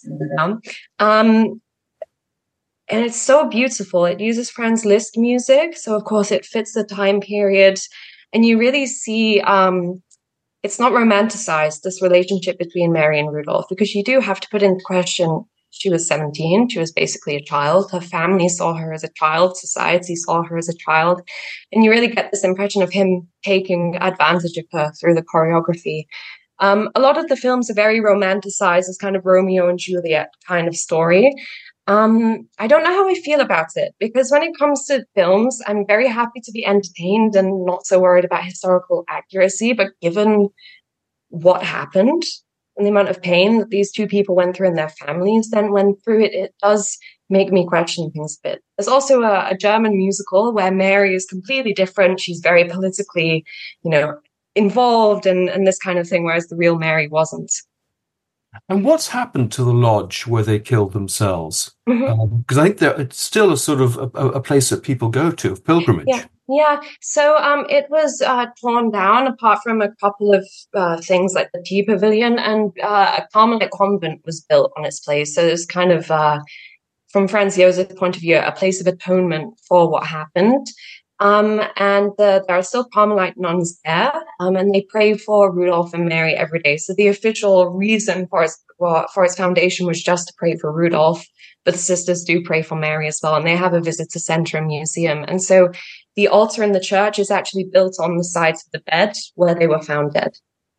[SPEAKER 6] Um, And it's so beautiful. It uses Franz Liszt music, so of course it fits the time period. And you really see um, it's not romanticized, this relationship between Mary and Rudolph, because you do have to put into question she was seventeen. She was basically a child. Her family saw her as a child. Society saw her as a child. And you really get this impression of him taking advantage of her through the choreography. Um, a lot of the films are very romanticized as kind of Romeo and Juliet kind of story. Um, I don't know how I feel about it, because when it comes to films, I'm very happy to be entertained and not so worried about historical accuracy. But given what happened and the amount of pain that these two people went through and their families then went through, it, it does make me question things a bit. There's also a, a German musical where Mary is completely different. She's very politically, you know, involved and, and this kind of thing, whereas the real Mary wasn't.
[SPEAKER 5] And what's happened to the lodge where they killed themselves?
[SPEAKER 6] Mhm.
[SPEAKER 5] Um, because I think that it's still a sort of a, a place that people go to of pilgrimage.
[SPEAKER 6] Yeah, yeah. So um, it was uh, torn down, apart from a couple of uh, things like the tea pavilion, and uh, a Carmelite convent was built on its place. So it was kind of, uh, from Franz Josef's point of view, a place of atonement for what happened. Um, and the, there are still Carmelite nuns there, um, and they pray for Rudolph and Mary every day. So the official reason for its, for its foundation was just to pray for Rudolph, but the sisters do pray for Mary as well, and they have a visitor center and museum. And so the altar in the church is actually built on the sides of the bed where they were found dead.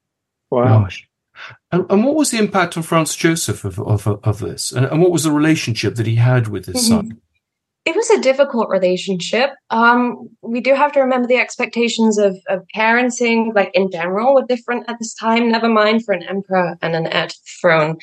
[SPEAKER 4] Wow.
[SPEAKER 5] Gosh. And, and what was the impact on Franz Joseph of, of, of this? And, and what was the relationship that he had with his
[SPEAKER 6] Mm-hmm.
[SPEAKER 5] son?
[SPEAKER 6] It was a difficult relationship. Um, we do have to remember the expectations of, of parenting, like in general, were different at this time, never mind for an emperor and an heir to the throne.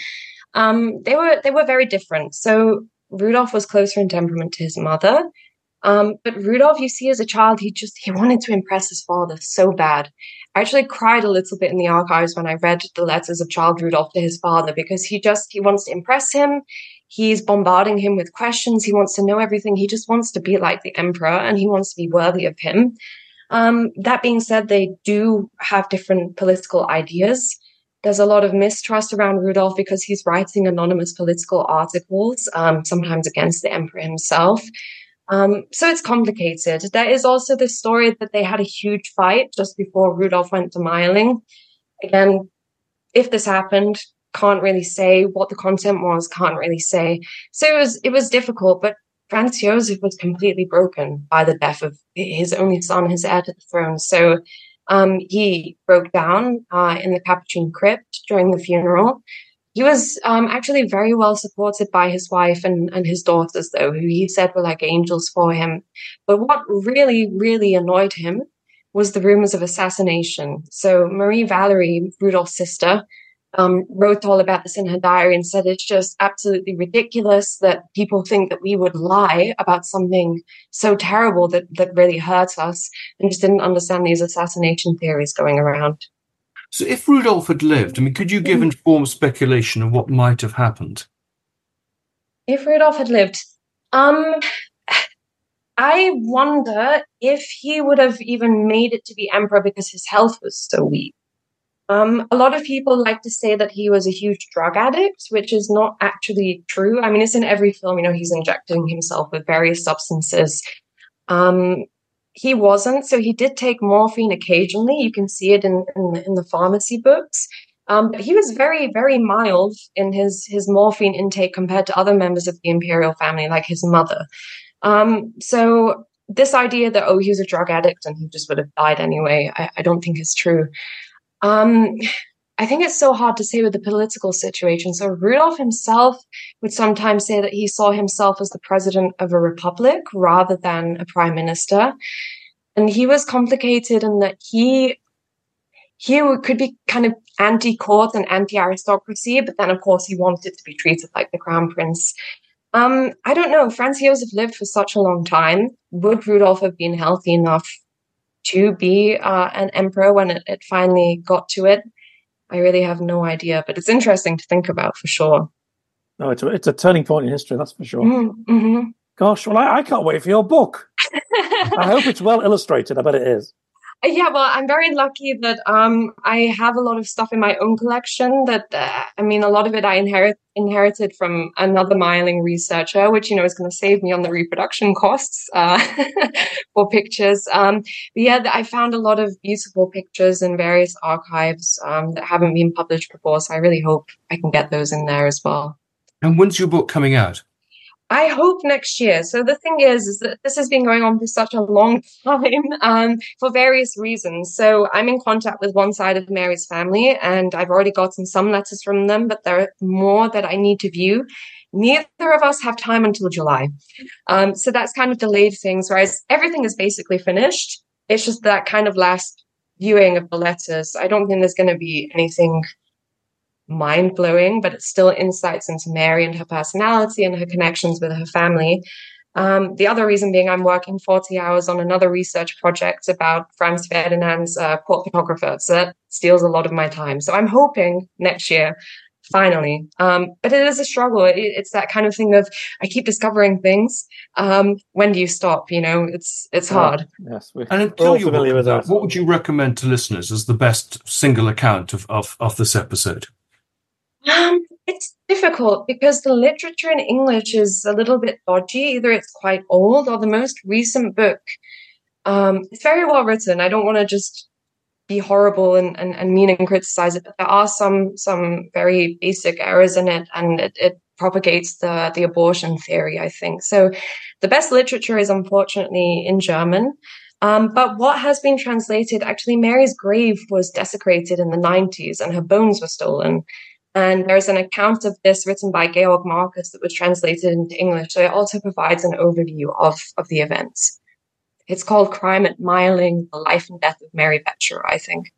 [SPEAKER 6] Um, they were they were very different. So Rudolph was closer in temperament to his mother. Um, but Rudolph, you see, as a child, he just he wanted to impress his father so bad. I actually cried a little bit in the archives when I read the letters of child Rudolph to his father, because he just he wants to impress him. He's bombarding him with questions. He wants to know everything. He just wants to be like the emperor, and he wants to be worthy of him. Um, that being said, they do have different political ideas. There's a lot of mistrust around Rudolph because he's writing anonymous political articles, um, sometimes against the emperor himself. Um, so it's complicated. There is also the story that they had a huge fight just before Rudolph went to Meiling. Again, if this happened, can't really say. What the content was, can't really say. So it was it was difficult, but Franz Josef was completely broken by the death of his only son, his heir to the throne. So um, he broke down uh, in the Capuchin crypt during the funeral. He was um, actually very well supported by his wife and, and his daughters, though, who he said were like angels for him. But what really, really annoyed him was the rumors of assassination. So Marie Valerie, Rudolph's sister, um, wrote all about this in her diary and said it's just absolutely ridiculous that people think that we would lie about something so terrible that, that really hurts us, and just didn't understand these assassination theories going around.
[SPEAKER 5] So if Rudolph had lived, I mean, could you give informed speculation of what might have happened?
[SPEAKER 6] If Rudolph had lived, um, I wonder if he would have even made it to be emperor because his health was so weak. Um, a lot of people like to say that he was a huge drug addict, which is not actually true. I mean, it's in every film, you know, he's injecting himself with various substances. Um, he wasn't, so he did take morphine occasionally. You can see it in, in, in the pharmacy books. Um, but he was very, very mild in his, his morphine intake compared to other members of the imperial family, like his mother. Um, so this idea that, oh, he was a drug addict and he just would have died anyway, I, I don't think is true. Um, I think it's so hard to say with the political situation. So Rudolph himself would sometimes say that he saw himself as the president of a republic rather than a prime minister. And he was complicated in that he he could be kind of anti-court and anti-aristocracy, but then, of course, he wanted to be treated like the crown prince. Um, I don't know. Franz Josef lived for such a long time. Would Rudolph have been healthy enough to be uh, an emperor when it, it finally got to it? I really have no idea, but it's interesting to think about for sure.
[SPEAKER 4] No, it's a, it's a turning point in history, that's for sure.
[SPEAKER 6] Mm-hmm.
[SPEAKER 4] Gosh, well, I, I can't wait for your book. I hope it's well illustrated. I bet it is.
[SPEAKER 6] Yeah, well, I'm very lucky that um, I have a lot of stuff in my own collection that, uh, I mean, a lot of it I inherit, inherited from another Meiling researcher, which, you know, is going to save me on the reproduction costs uh, for pictures. Um, but yeah, I found a lot of beautiful pictures in various archives um, that haven't been published before, so I really hope I can get those in there as well.
[SPEAKER 5] And when's your book coming out?
[SPEAKER 6] I hope next year. So the thing is, is that this has been going on for such a long time um, for various reasons. So I'm in contact with one side of Mary's family, and I've already gotten some letters from them, but there are more that I need to view. Neither of us have time until July. Um, so that's kind of delayed things, whereas everything is basically finished. It's just that kind of last viewing of the letters. I don't think there's going to be anything mind-blowing, but it's still insights into Mary and her personality and her connections with her family. Um, the other reason being I'm working forty hours on another research project about Franz Ferdinand's uh, court photographer, so that steals a lot of my time. So I'm hoping next year, finally. Um, but it is a struggle. It, it's that kind of thing of I keep discovering things. Um, when do you stop? You know, it's it's hard.
[SPEAKER 4] Oh, yes, we're,
[SPEAKER 5] and
[SPEAKER 4] we're all
[SPEAKER 5] you
[SPEAKER 4] familiar with that.
[SPEAKER 5] What would you recommend to listeners as the best single account of, of, of this episode?
[SPEAKER 6] Um, it's difficult because the literature in English is a little bit dodgy. Either it's quite old or the most recent book. Um, it's very well written. I don't want to just be horrible and, and, and mean and criticize it, but there are some some very basic errors in it, and it, it propagates the, the abortion theory, I think. So the best literature is unfortunately in German. Um, but what has been translated, actually, Mary's grave was desecrated in the nineties and her bones were stolen. And there's an account of this written by Georg Marcus that was translated into English. So it also provides an overview of, of the events. It's called Crime at Meiling, The Life and Death of Mary Petra, I think.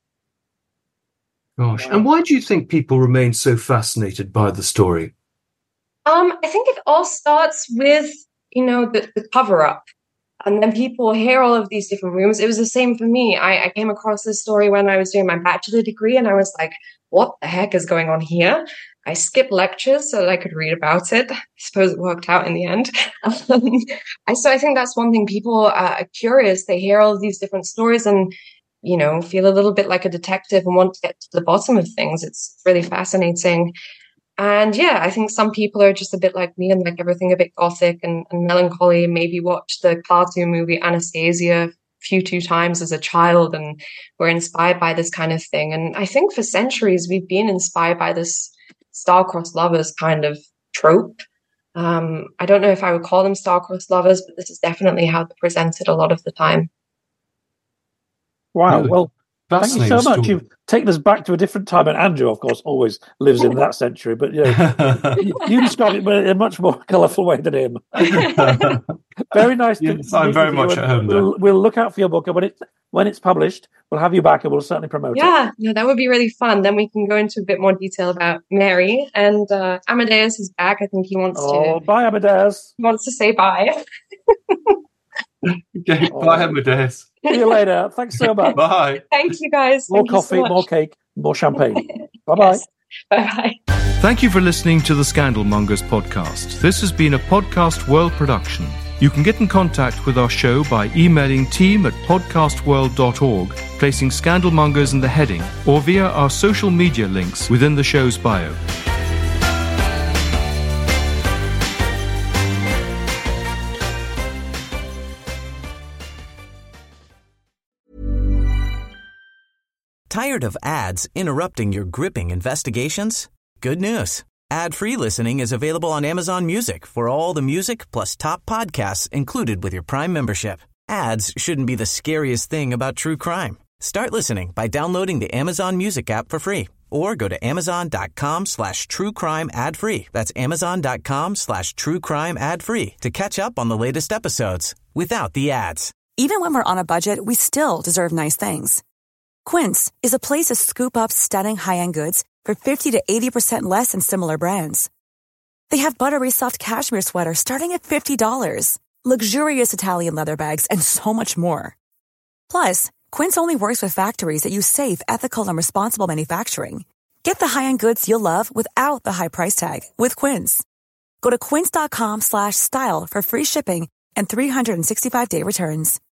[SPEAKER 5] Gosh. And why do you think people remain so fascinated by the story?
[SPEAKER 6] Um, I think it all starts with, you know, the, the cover-up. And then people hear all of these different rumors. It was the same for me. I, I came across this story when I was doing my bachelor degree, and I was like, what the heck is going on here? I skipped lectures so that I could read about it. I suppose it worked out in the end. Um, I, so I think that's one thing. People are curious. They hear all of these different stories and, you know, feel a little bit like a detective and want to get to the bottom of things. It's really fascinating. And yeah, I think some people are just a bit like me and like everything a bit gothic and, and melancholy. Maybe watch the cartoon movie Anastasia a few two times as a child and were inspired by this kind of thing. And I think for centuries we've been inspired by this star-crossed lovers kind of trope. Um, I don't know if I would call them star-crossed lovers, but this is definitely how they're presented a lot of the time.
[SPEAKER 4] Wow, well, thank you so much.
[SPEAKER 5] Story.
[SPEAKER 4] You've taken us back to a different time, and Andrew, of course, always lives in that century. But you know, you, you describe it in a much more colourful way than him. Very nice.
[SPEAKER 5] Yes,
[SPEAKER 4] to
[SPEAKER 5] I'm very
[SPEAKER 4] you,
[SPEAKER 5] much at home there.
[SPEAKER 4] We'll, we'll look out for your book, and when it's when it's published, we'll have you back, and we'll certainly promote
[SPEAKER 6] yeah,
[SPEAKER 4] it.
[SPEAKER 6] Yeah, no, that would be really fun. Then we can go into a bit more detail about Mary, and uh, Amadeus is back. I think he wants
[SPEAKER 4] oh,
[SPEAKER 6] to.
[SPEAKER 4] Bye, Amadeus.
[SPEAKER 6] He wants to say bye.
[SPEAKER 5] Okay,
[SPEAKER 4] oh.
[SPEAKER 5] Bye, Amadeus.
[SPEAKER 4] See you later. Thanks so much.
[SPEAKER 5] Bye.
[SPEAKER 6] Thank you, guys.
[SPEAKER 4] More
[SPEAKER 6] Thank
[SPEAKER 4] coffee,
[SPEAKER 6] you so
[SPEAKER 4] more cake, more champagne. Bye-bye.
[SPEAKER 6] Yes. Bye-bye.
[SPEAKER 5] Thank you for listening to the Scandalmongers podcast. This has been a Podcast World production. You can get in contact with our show by emailing team at podcast world dot org, placing Scandalmongers in the heading, or via our social media links within the show's bio.
[SPEAKER 1] Tired of ads interrupting your gripping investigations? Good news. Ad-free listening is available on Amazon Music for all the music plus top podcasts included with your Prime membership. Ads shouldn't be the scariest thing about true crime. Start listening by downloading the Amazon Music app for free Or go to amazon.com slash true crime ad free. That's amazon.com slash true crime ad free to catch up on the latest episodes without the ads.
[SPEAKER 7] Even when we're on a budget, we still deserve nice things. Quince is a place to scoop up stunning high-end goods for fifty to eighty percent less than similar brands. They have buttery soft cashmere sweaters starting at fifty dollars, luxurious Italian leather bags, and so much more. Plus, Quince only works with factories that use safe, ethical, and responsible manufacturing. Get the high-end goods you'll love without the high price tag with Quince. Go to quince.com slash style for free shipping and three sixty-five day returns.